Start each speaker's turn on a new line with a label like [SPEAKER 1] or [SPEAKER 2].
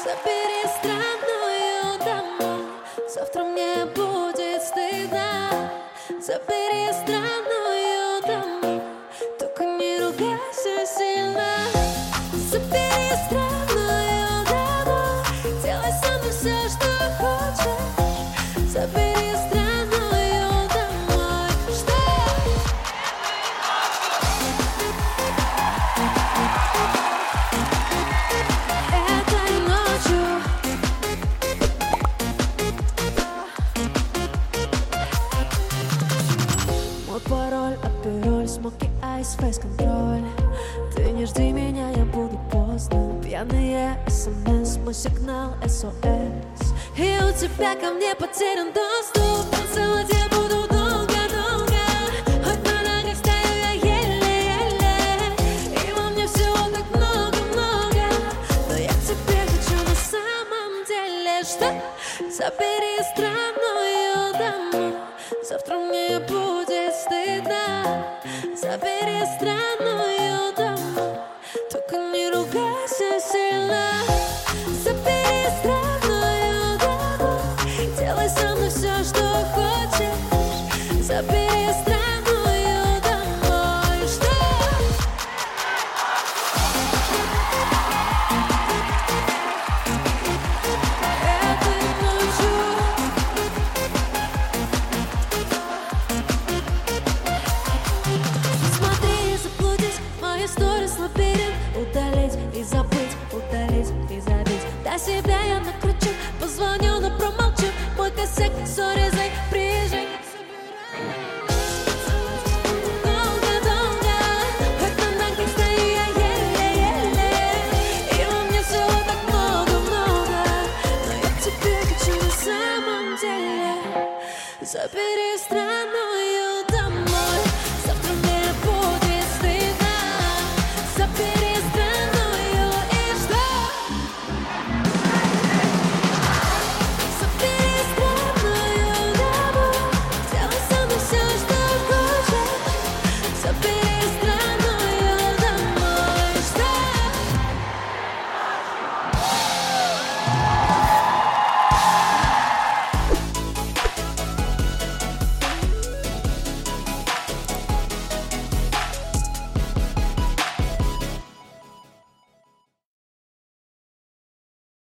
[SPEAKER 1] Забери странную домой, завтра мне будет стыдно. Забери странную домой, только не ругайся сильно. Забери странную домой, делай со мной все, что хочешь. Забери странную домой, что? Этой ночью мой пароль, апероль, смоки, айс, фейс-контроль. Ты не жди меня, я буду поздно. Пьяные СМС, мой сигнал СОС. И у тебя ко мне потерян доступ. Танцевать я буду долго-долго. Хоть на ногах стою я еле-еле. И во мне всего так много-много. Но я к тебе хочу на самом деле. Что? Забери странную домой, завтра мне будет стыдно. Забери странную домой, только не ругайся сильно. Забери странную домой, делай со мной все, что хочешь. Забери странную домой, что? Этой ночью смотри и заблудись, мои сторис лабиринт. Удалить и забыть, удалить и забить. До себя я накручу, позвоню, но промолчу. Мой косяк, сори, зай, приезжай. Долго-долго, хоть на ногах стою я еле-еле. И во мне всего так много-много. Но я к тебе хочу на самом деле. Забери страну.